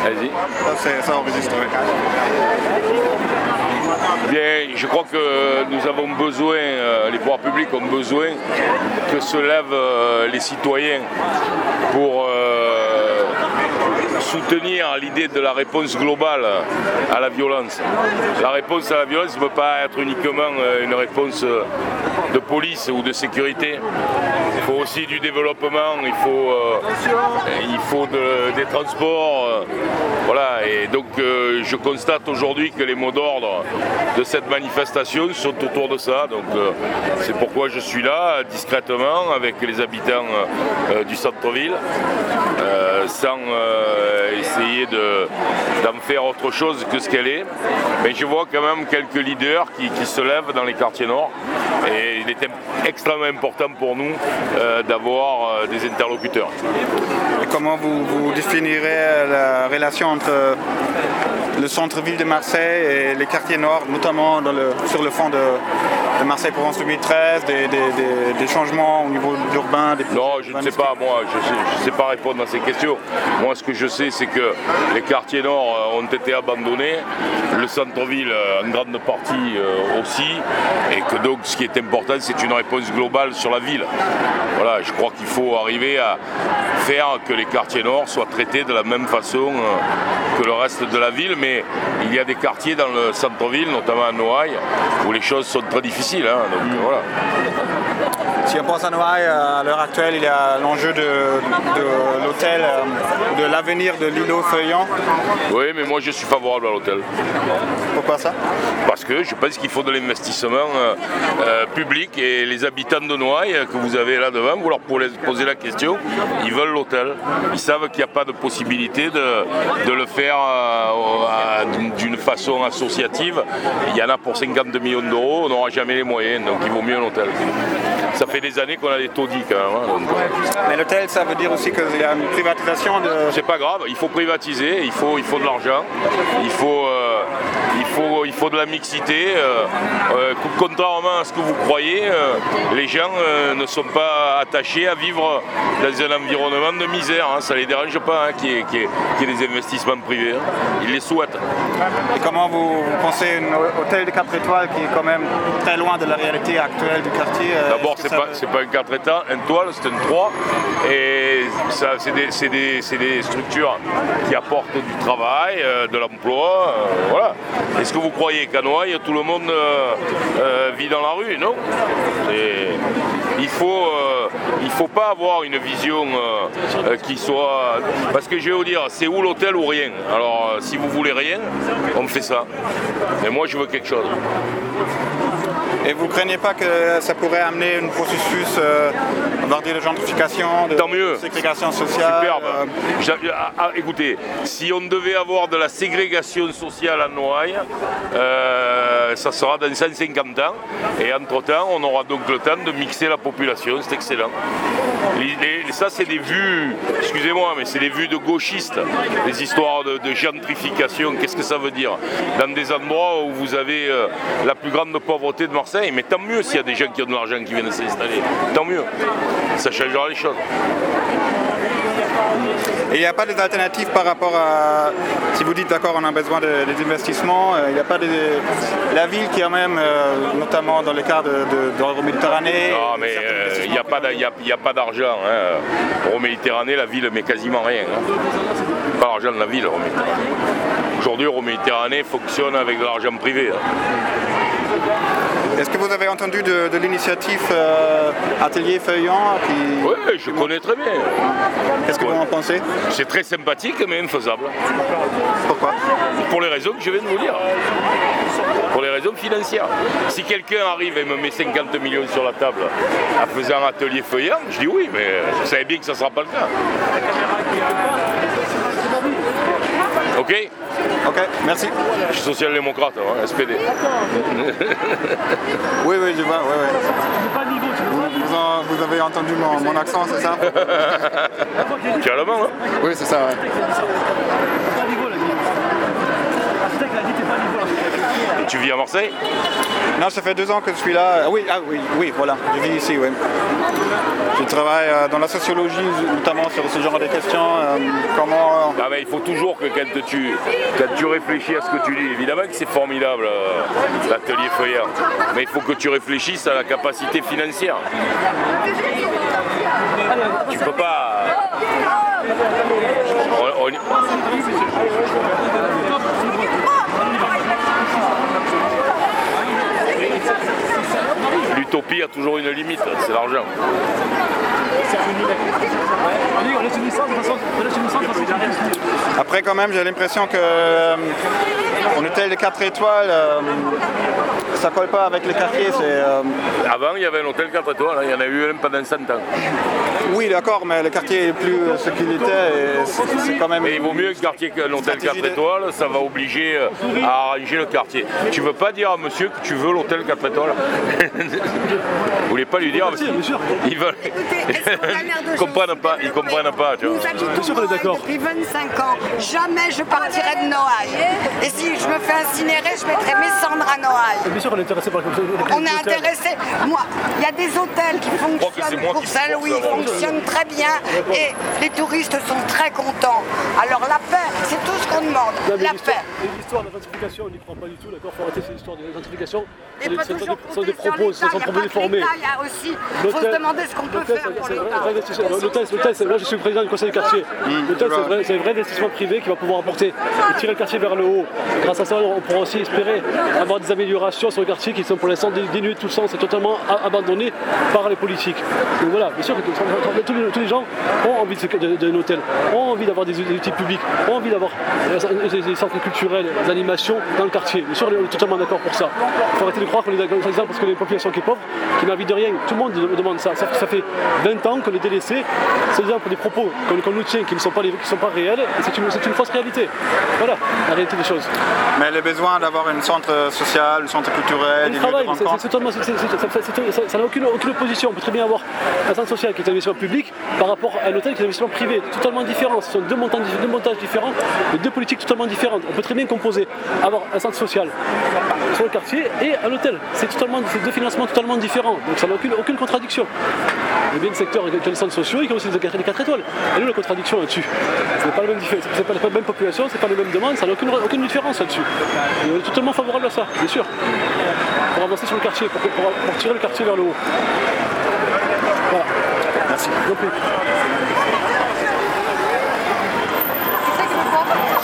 Vas-y. Ça enregistre, oui. Bien, je crois que nous avons besoin, les pouvoirs publics ont besoin que se lèvent les citoyens pour soutenir l'idée de la réponse globale à la violence. La réponse à la violence ne peut pas être uniquement une réponse de police ou de sécurité. Il faut aussi du développement, il faut des transports. Voilà. Et donc je constate aujourd'hui que les mots d'ordre de cette manifestation sont autour de ça. Donc c'est pourquoi je suis là, discrètement, avec les habitants du centre-ville, sans essayer d'en faire autre chose que ce qu'elle est. Mais je vois quand même quelques leaders qui se lèvent dans les quartiers nord. Et il est extrêmement important pour nous d'avoir des interlocuteurs. Et comment vous définirez la relation entre le centre-ville de Marseille et les quartiers nord, notamment sur le fond de Marseille-Provence 2013, des changements au niveau urbain? Non, je ne sais pas, moi, je ne sais pas répondre à ces questions. Moi, ce que je sais, c'est que les quartiers nord ont été abandonnés, le centre-ville en grande partie aussi, et que donc ce qui est important, c'est une réponse globale sur la ville. Voilà, je crois qu'il faut arriver à faire que les quartiers nord soient traités de la même façon que le reste de la ville, mais il y a des quartiers dans le centre-ville, notamment à Noailles, où les choses sont très difficiles. Donc, voilà. Si on pense à Noailles, à l'heure actuelle, il y a l'enjeu de l'hôtel, de l'avenir de l'îlot Feuillant. Oui, mais moi je suis favorable à l'hôtel. Pourquoi ça? Parce que je pense qu'il faut de l'investissement public, et les habitants de Noailles que vous avez là devant, vous leur posez la question, ils veulent l'hôtel. Ils savent qu'il n'y a pas de possibilité de le faire d'une façon associative. Il y en a pour 52 millions d'euros, on n'aura jamais les moyens, donc il vaut mieux un hôtel. Ça fait des années qu'on a des taudis quand même. Donc, mais l'hôtel, ça veut dire aussi qu'il y a une privatisation de... C'est pas grave, il faut privatiser, il faut de l'argent, il faut de la mixité. Contrairement à ce que vous croyez, les gens ne sont pas attachés à vivre dans un environnement de misère. Ça ne les dérange pas qu'il y ait des investissements privés. Ils les souhaitent. Et comment vous pensez un hôtel de 4 étoiles qui est quand même très loin de la réalité actuelle du quartier? D'abord, c'est pas un 4 étoiles, c'est un 3. Et c'est des structures qui apportent du travail, de l'emploi. Voilà. Est-ce que vous croyez qu'à Noailles, tout le monde vit dans la rue? Non. Il faut pas avoir une vision qui soit... Parce que je vais vous dire, c'est où l'hôtel ou rien. Alors, si vous voulez rien, on fait ça. Mais moi, je veux quelque chose. Et vous ne craignez pas que ça pourrait amener un processus de gentrification, de ségrégation sociale? Superbe. Écoutez, si on devait avoir de la ségrégation sociale à Noailles, ça sera dans 150 ans. Et entre-temps, on aura donc le temps de mixer la population. C'est excellent. Ça, c'est des vues, excusez-moi, mais c'est des vues de gauchistes. Des histoires de gentrification. Qu'est-ce que ça veut dire? Dans des endroits où vous avez la plus grande pauvreté de Marseille. Mais tant mieux s'il y a des gens qui ont de l'argent qui viennent s'installer. Tant mieux. Ça changera les choses. Et il n'y a pas des alternatives par rapport à... Si vous dites d'accord, on a besoin des investissements, il n'y a pas la ville qui est même, notamment dans le cas de l'Euroméditerranée... Non, mais il n'y a pas d'argent. Euroméditerranée, la ville ne met quasiment rien. Pas l'argent de la ville, Euroméditerranée. Aujourd'hui, Euroméditerranée fonctionne avec de l'argent privé. Est-ce que vous avez entendu de l'initiative Atelier Feuillant Oui, je connais très bien. Qu'est-ce que vous en pensez? C'est très sympathique, mais infaisable. Pourquoi? Pour les raisons que je viens de vous dire. Pour les raisons financières. Si quelqu'un arrive et me met 50 millions sur la table en faisant un atelier feuillant, je dis oui, mais vous savez bien que ça ne sera pas le cas. Ok? Ok, merci. Je suis social-démocrate, SPD. Oui, je vois, Vous avez entendu mon accent, c'est ça? Carrément, Oui, c'est ça, Et tu vis à Marseille? Non, ça fait 2 ans que je suis là. Oui, voilà, je vis ici, oui. Je travaille dans la sociologie, notamment sur ce genre de questions. mais il faut toujours que quand tu réfléchis à ce que tu dis, évidemment que c'est formidable l'atelier Feuillard, mais il faut que tu réfléchisses à la capacité financière. Tu peux pas... L'utopie a toujours une limite, c'est l'argent. Après, quand même, j'ai l'impression que en hôtel de 4 étoiles, ça colle pas avec le quartier. Avant, il y avait un hôtel 4 étoiles, il y en a eu un pendant 100 ans. Oui, d'accord, mais le quartier est plus ce qu'il était. Et c'est quand même... Et il vaut mieux qu'un hôtel 4 étoiles, ça va obliger à arranger le quartier. Tu veux pas dire à monsieur que tu veux l'hôtel 4 étoiles? Vous voulez pas lui dire parce qu'ils veulent... Ils comprennent pas, tu vois. Nous habitons depuis 25 ans. Jamais je partirai de Noailles. Et si je me fais incinérer, je mettrai mes cendres à Noailles. Bien sûr qu'on est intéressé par On est intéressé. Moi, il y a des hôtels qui fonctionnent pour Saint-Louis, fonctionnent très bien et les touristes sont très contents. Alors la paix, c'est tout ce qu'on demande. La paix. L'histoire de la gentrification, on n'y croit pas du tout, d'accord? Il faut arrêter cette histoire de gentrification. Et pas toujours Ce sont des propos, ce sont des propos déformés. Il faut se demander ce qu'on peut faire pour l'État. Là, je suis le président du conseil du quartier. L'hôtel, c'est un vrai investissement privé qui va pouvoir apporter et tirer le quartier vers le haut. Grâce à ça, on pourra aussi espérer avoir des améliorations sur le quartier qui sont pour l'instant dénuées de tout sens et totalement abandonnées par les politiques. Donc voilà, bien sûr que tous les gens ont envie d'un hôtel, ont envie d'avoir des outils publics, ont envie d'avoir des centres culturels, des animations dans le quartier. Bien sûr, on est totalement d'accord pour ça. Il faut arrêter de croire qu'on est d'accord parce qu'on est une population qui est pauvre, qui n'a envie de rien. Tout le monde demande ça. Ça fait 20 ans qu'on est délaissé, c'est-à-dire pour des propos qu'on nous tient qui ne sont pas réels, et c'est une fausse réalité. Voilà la réalité des choses. Mais le besoin d'avoir un centre social, un centre culturel, des lieux de rencontre... Ça n'a aucune opposition. On peut très bien avoir un centre social qui est un investissement public par rapport à un hôtel qui est un investissement privé, totalement différent. Ce sont deux montages différents, et deux politiques totalement différentes. On peut très bien composer, avoir un centre social sur le quartier et un hôtel. C'est deux financements totalement différents. Donc ça n'a aucune contradiction. Il y a bien des secteurs qui ont des centres sociaux et qui ont aussi des 4 étoiles. Et nous, la contradiction là-dessus, c'est pas la même population, c'est pas les mêmes demandes, ça n'a aucune différence là-dessus. Et on est totalement favorable à ça, bien sûr. Pour avancer sur le quartier, pour tirer le quartier vers le haut. Voilà. Merci. Donc,